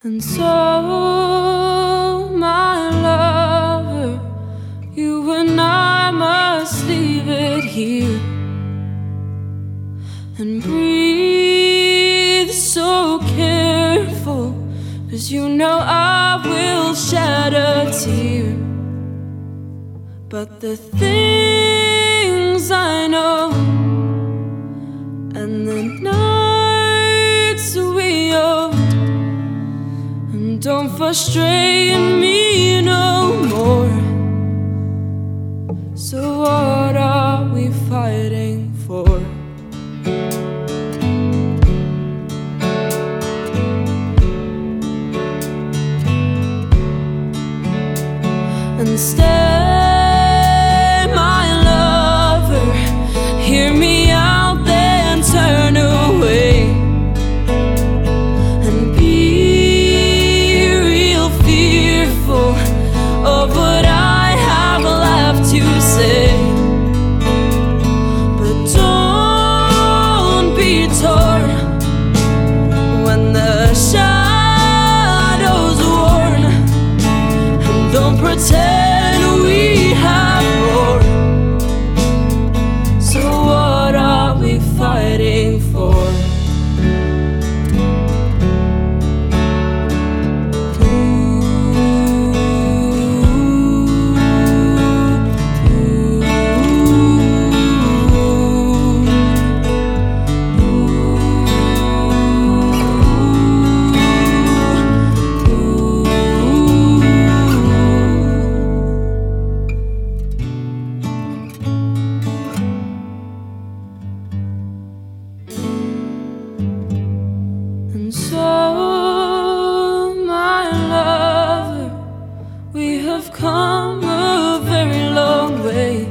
And so, my lover, you and I must leave it here and breathe so careful, 'cause you know I will shed a tear. But the things I know and the nights we owed don't frustrate me no more. So what are we fighting for? And stay, my lover, hear me out, then turn away. Of what I have left to say, but don't be torn when the shadows warn, and don't pretend we have more. So what are we fighting for? And so, my lover, we have come a very long way.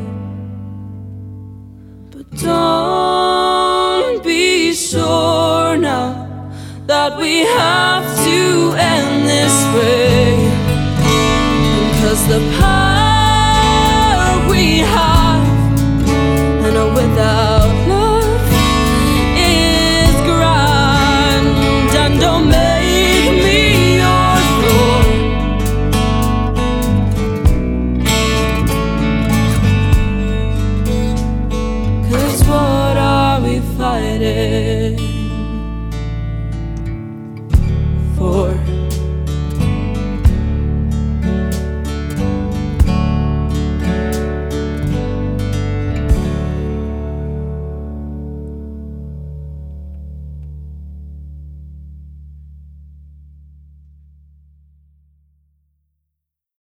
But don't be sure now that we have to end this way, 'cause the power we have